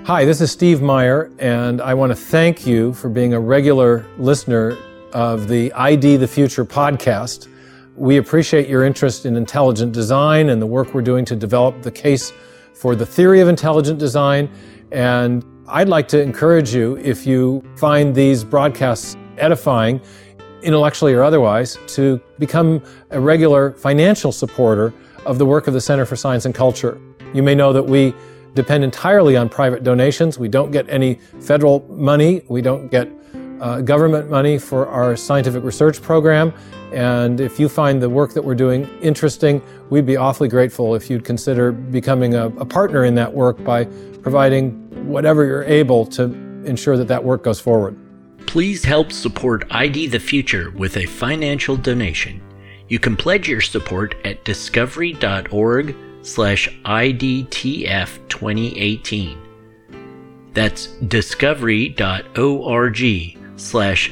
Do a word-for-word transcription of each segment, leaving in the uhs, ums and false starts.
Hi, this is Steve Meyer, and I want to thank you for being a regular listener of the I D the Future podcast. We appreciate your interest in intelligent design and the work we're doing to develop the case for the theory of intelligent design. And I'd like to encourage you, if you find these broadcasts edifying, intellectually or otherwise, to become a regular financial supporter of the work of the Center for Science and Culture. You may know that we depend entirely on private donations. We don't get any federal money. We don't get uh, government money for our scientific research program. And if you find the work that we're doing interesting, we'd be awfully grateful if you'd consider becoming a, a partner in that work by providing whatever you're able to ensure that that work goes forward. Please help support I D the Future with a financial donation. You can pledge your support at discovery.org slash IDTF twenty eighteen. That's discovery.org slash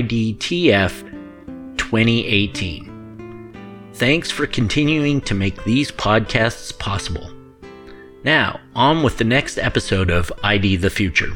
IDTF twenty eighteen. Thanks for continuing to make these podcasts possible. Now, on with the next episode of I D the Future.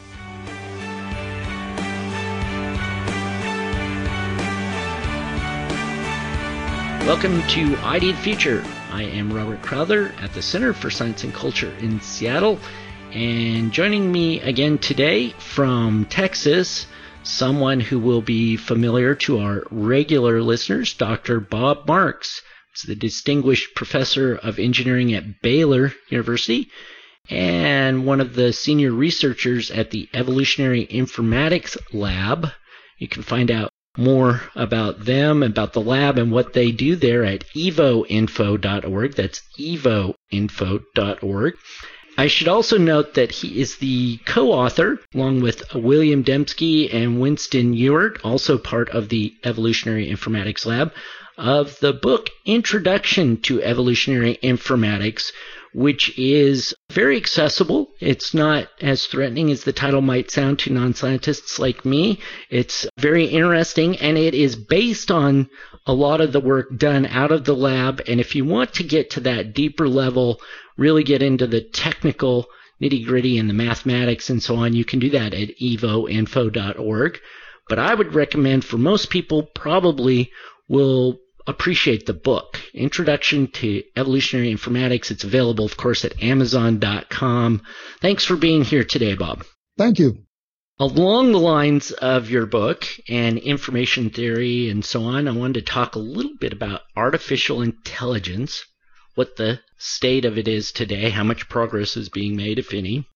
Welcome to I D the Future. I am Robert Crowther at the Center for Science and Culture in Seattle, and joining me again today from Texas, someone who will be familiar to our regular listeners, Doctor Bob Marks. He's the Distinguished Professor of Engineering at Baylor University and one of the senior researchers at the Evolutionary Informatics Lab. You can find out more about them, about the lab, and what they do there at evo info dot org. That's evo info dot org. I should also note that he is the co-author, along with William Dembski and Winston Ewart, also part of the Evolutionary Informatics Lab, of the book Introduction to Evolutionary Informatics, which is very accessible. It's not as threatening as the title might sound to non-scientists like me. It's very interesting, and it is based on a lot of the work done out of the lab. And if you want to get to that deeper level, really get into the technical nitty-gritty and the mathematics and so on, you can do that at evo info dot org. But I would recommend, for most people, probably will appreciate the book, Introduction to Evolutionary Informatics. It's available, of course, at amazon dot com. Thanks for being here today, Bob. Thank you. Along the lines of your book and information theory and so on, I wanted to talk a little bit about artificial intelligence, what the state of it is today, how much progress is being made, if any.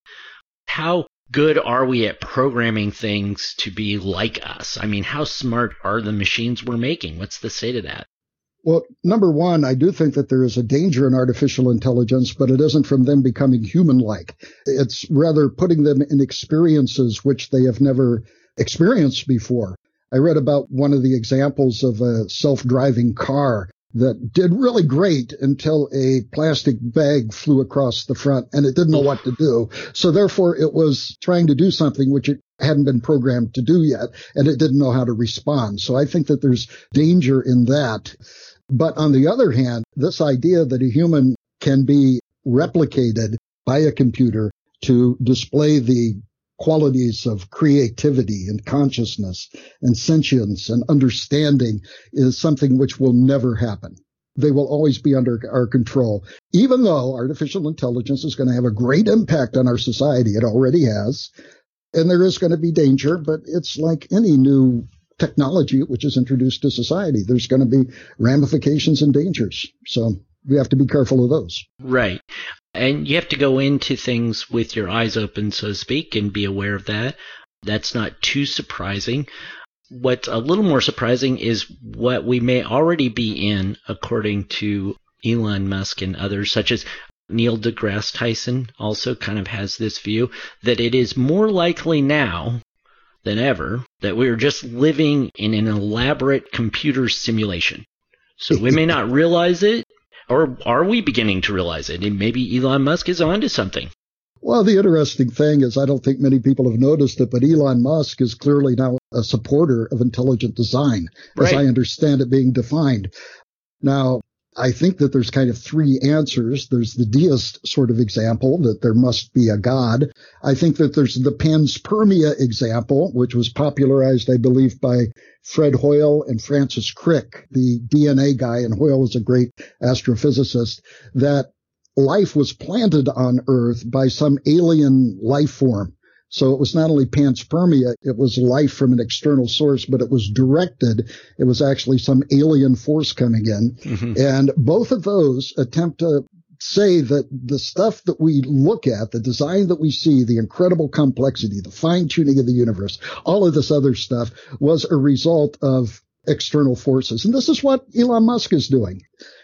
How good are we at programming things to be like us? I mean, how smart are the machines we're making? What's the state of that? Well, number one, I do think that there is a danger in artificial intelligence, but it isn't from them becoming human-like. It's rather putting them in experiences which they have never experienced before. I read about one of the examples of a self-driving car that did really great until a plastic bag flew across the front and it didn't know what to do. So therefore, it was trying to do something which it hadn't been programmed to do yet, and it didn't know how to respond. So I think that there's danger in that. But on the other hand, this idea that a human can be replicated by a computer to display the qualities of creativity and consciousness and sentience and understanding is something which will never happen. They will always be under our control, even though artificial intelligence is going to have a great impact on our society. It already has. And there is going to be danger, but it's like any new technology which is introduced to society. There's going to be ramifications and dangers. So we have to be careful of those. Right. And you have to go into things with your eyes open, so to speak, and be aware of that. That's not too surprising. What's a little more surprising is what we may already be in, according to Elon Musk and others, such as Neil deGrasse Tyson also kind of has this view that it is more likely now than ever that we are just living in an elaborate computer simulation. So we may not realize it, or are we beginning to realize it? And maybe Elon Musk is onto something. Well, the interesting thing is I don't think many people have noticed it, but Elon Musk is clearly now a supporter of intelligent design, right, as I understand it being defined. Now, I think that there's kind of three answers. There's the deist sort of example, that there must be a God. I think that there's the panspermia example, which was popularized, I believe, by Fred Hoyle and Francis Crick, the D N A guy, and Hoyle was a great astrophysicist, that life was planted on Earth by some alien life form. So it was not only panspermia, it was life from an external source, but it was directed. It was actually some alien force coming in. Mm-hmm. And both of those attempt to say that the stuff that we look at, the design that we see, the incredible complexity, the fine-tuning of the universe, all of this other stuff was a result of external forces. And this is what Elon Musk is doing.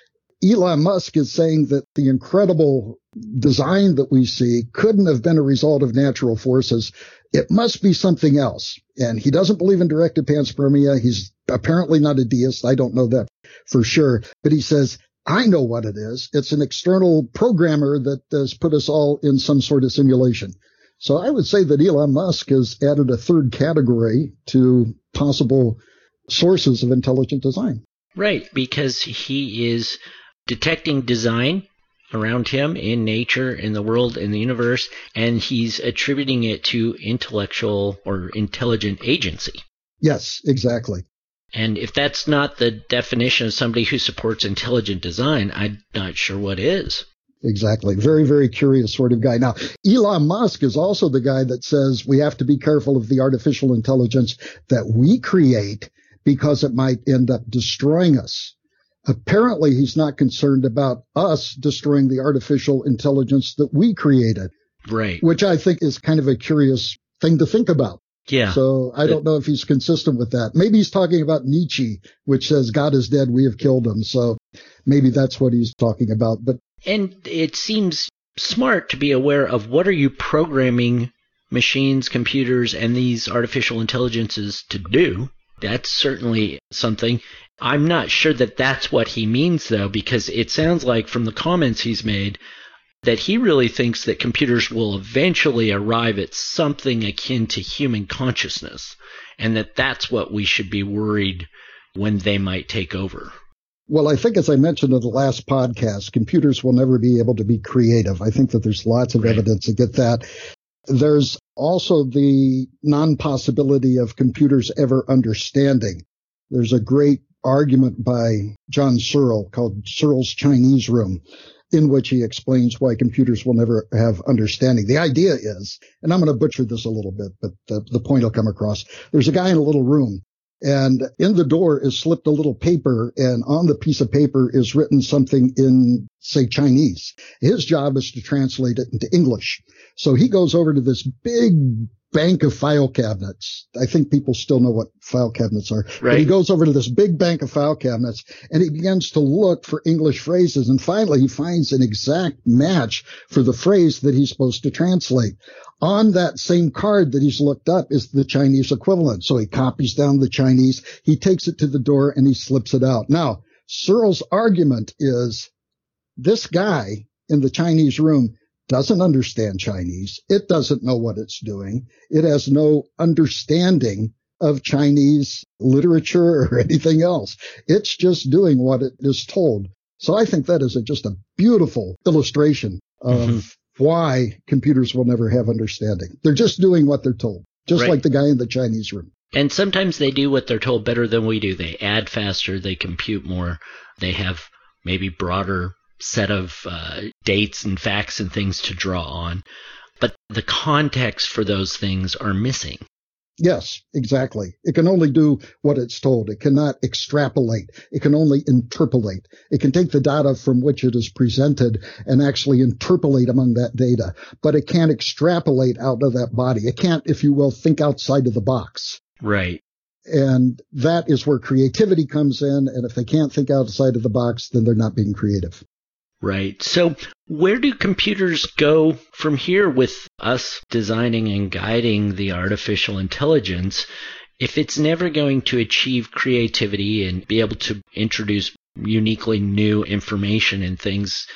Elon Musk is saying that the incredible design that we see couldn't have been a result of natural forces. It must be something else. And he doesn't believe in directed panspermia. He's apparently not a deist. I don't know that for sure. But he says, I know what it is. It's an external programmer that has put us all in some sort of simulation. So I would say that Elon Musk has added a third category to possible sources of intelligent design. Right, because he is detecting design around him in nature, in the world, in the universe, and he's attributing it to intellectual or intelligent agency. Yes, exactly. And if that's not the definition of somebody who supports intelligent design, I'm not sure what is. Exactly. Very, very curious sort of guy. Now, Elon Musk is also the guy that says we have to be careful of the artificial intelligence that we create because it might end up destroying us. Apparently, he's not concerned about us destroying the artificial intelligence that we created. Right. Which I think is kind of a curious thing to think about. Yeah. So I don't know if he's consistent with that. Maybe he's talking about Nietzsche, which says God is dead, we have killed him. So maybe that's what he's talking about. But And it seems smart to be aware of what are you programming machines, computers, and these artificial intelligences to do. That's certainly something. I'm not sure that that's what he means, though, because it sounds like from the comments he's made that he really thinks that computers will eventually arrive at something akin to human consciousness, and that that's what we should be worried when they might take over. Well, I think, as I mentioned in the last podcast, computers will never be able to be creative. I think that there's lots of right. evidence to get that. There's also the non-possibility of computers ever understanding. There's a great argument by John Searle called Searle's Chinese Room, in which he explains why computers will never have understanding. The idea is, and I'm going to butcher this a little bit, but the, the point will come across. There's a guy in a little room, and in the door is slipped a little paper, and on the piece of paper is written something in, say, Chinese. His job is to translate it into English. So he goes over to this big bank of file cabinets. I think people still know what file cabinets are. Right. But he goes over to this big bank of file cabinets, and he begins to look for English phrases. And finally, he finds an exact match for the phrase that he's supposed to translate. On that same card that he's looked up is the Chinese equivalent. So he copies down the Chinese, he takes it to the door, and he slips it out. Now, Searle's argument is this guy in the Chinese room doesn't understand Chinese. It doesn't know what it's doing. It has no understanding of Chinese literature or anything else. It's just doing what it is told. So I think that is a, just a beautiful illustration of mm-hmm. why computers will never have understanding. They're just doing what they're told, just right. like the guy in the Chinese room. And sometimes they do what they're told better than we do. They add faster, they compute more, they have maybe broader set of uh, dates and facts and things to draw on. But the context for those things are missing. Yes, exactly. It can only do what it's told. It cannot extrapolate. It can only interpolate. It can take the data from which it is presented and actually interpolate among that data. But it can't extrapolate out of that body. It can't, if you will, think outside of the box. Right. And that is where creativity comes in. And if they can't think outside of the box, then they're not being creative. Right. So where do computers go from here with us designing and guiding the artificial intelligence if it's never going to achieve creativity and be able to introduce uniquely new information and things?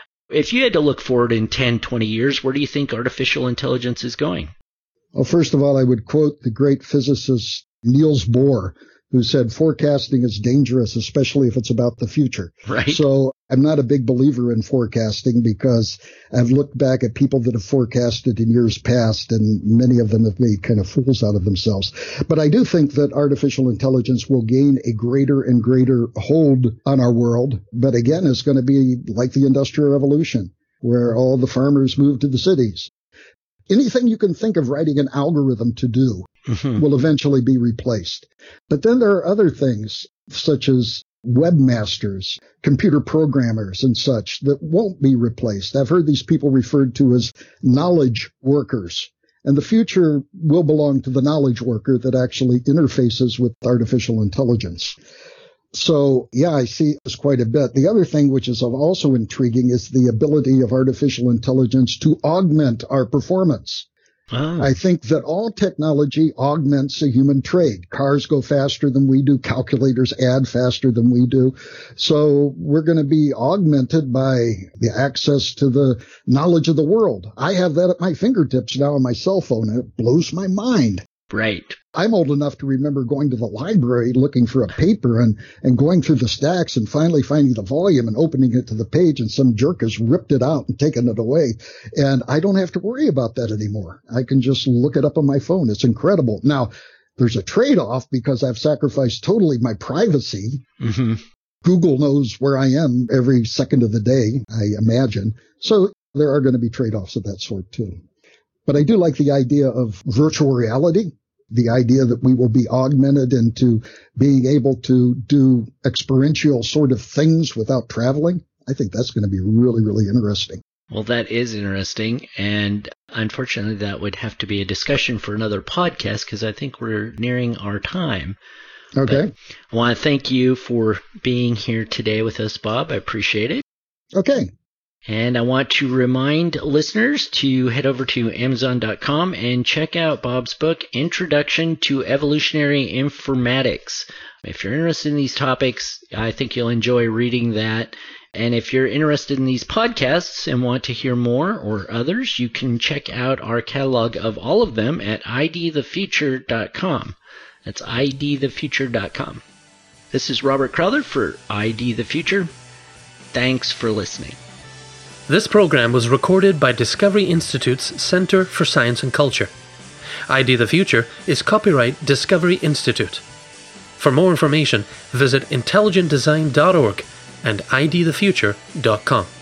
If you had to look forward in ten, twenty years, where do you think artificial intelligence is going? Well, first of all, I would quote the great physicist Niels Bohr, who said forecasting is dangerous, especially if it's about the future. Right. So I'm not a big believer in forecasting because I've looked back at people that have forecasted in years past, and many of them have made kind of fools out of themselves. But I do think that artificial intelligence will gain a greater and greater hold on our world. But again, it's going to be like the Industrial Revolution, where all the farmers move to the cities. Anything you can think of writing an algorithm to do mm-hmm. will eventually be replaced. But then there are other things, such as webmasters, computer programmers, and such, that won't be replaced. I've heard these people referred to as knowledge workers. And the future will belong to the knowledge worker that actually interfaces with artificial intelligence. So, yeah, I see this quite a bit. The other thing which is also intriguing is the ability of artificial intelligence to augment our performance. Oh. I think that all technology augments a human trait. Cars go faster than we do. Calculators add faster than we do. So we're going to be augmented by the access to the knowledge of the world. I have that at my fingertips now on my cell phone, and it blows my mind. Right. I'm old enough to remember going to the library looking for a paper and, and going through the stacks and finally finding the volume and opening it to the page, and some jerk has ripped it out and taken it away. And I don't have to worry about that anymore. I can just look it up on my phone. It's incredible. Now, there's a trade-off because I've sacrificed totally my privacy. Mm-hmm. Google knows where I am every second of the day, I imagine. So there are going to be trade-offs of that sort too. But I do like the idea of virtual reality. The idea that we will be augmented into being able to do experiential sort of things without traveling. I think that's going to be really, really interesting. Well, that is interesting. And unfortunately, that would have to be a discussion for another podcast because I think we're nearing our time. Okay. But I want to thank you for being here today with us, Bob. I appreciate it. Okay. And I want to remind listeners to head over to Amazon dot com and check out Bob's book, Introduction to Evolutionary Informatics. If you're interested in these topics, I think you'll enjoy reading that. And if you're interested in these podcasts and want to hear more or others, you can check out our catalog of all of them at I D the future dot com. That's I D the future dot com. This is Robert Crowther for I D the Future. Thanks for listening. This program was recorded by Discovery Institute's Center for Science and Culture. I D the Future is copyright Discovery Institute. For more information, visit intelligent design dot org and I D the future dot com.